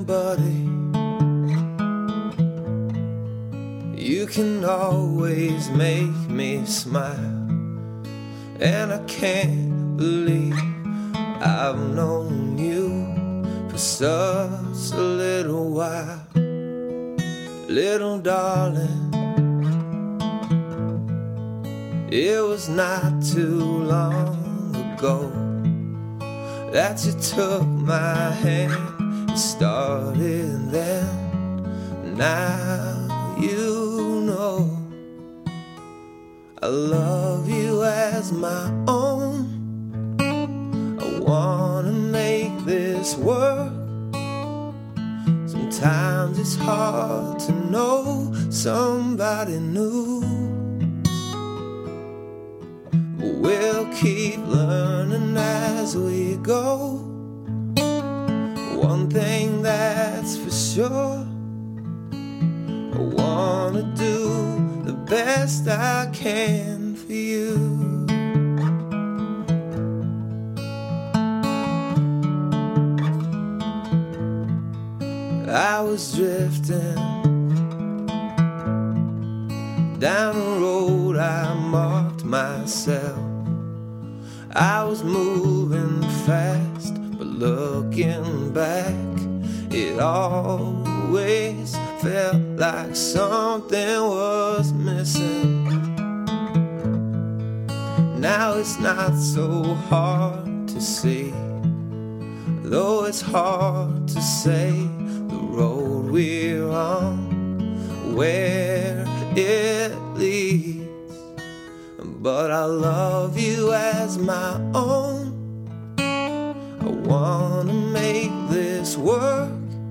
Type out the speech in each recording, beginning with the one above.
somebody. You can always make me smile, and I can't believe I've known you for such a little while. Little darling, it was not too long ago that you took my hand and started then. Now you know I love you as my own. I wanna make this work. Sometimes it's hard to know somebody new, but we'll keep learning as we go. One thing that's for sure, I wanna do the best I can for you. I was drifting down a road I marked myself. I was moving fast, but looking back, it always felt like something was missing. Now it's not so hard to see, though it's hard to say the road we're on, where it leads. But I love you as my own. I wanna make this work.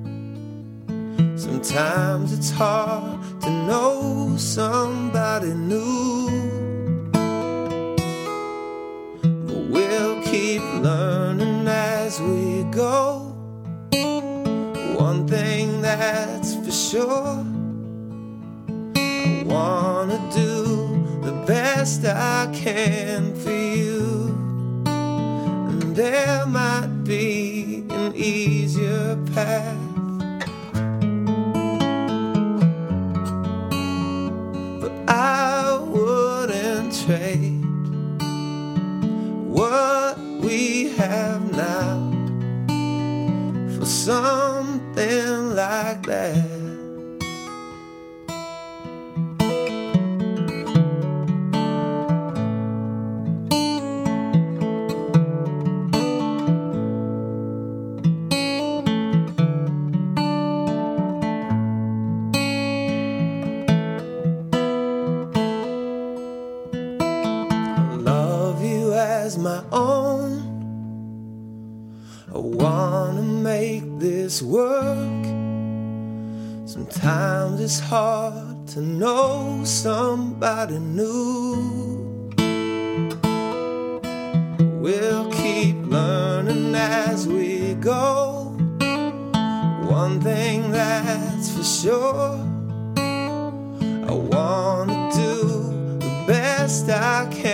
Sometimes it's hard to know somebody new, but we'll keep learning as we go. One thing that's for sure, I wanna do the best I can for you. And there might be an easier path, but I wouldn't trade what we have now for something like that. As my own, I wanna make this work. Sometimes it's hard to know somebody new. We'll keep learning as we go. One thing that's for sure, I wanna do the best I can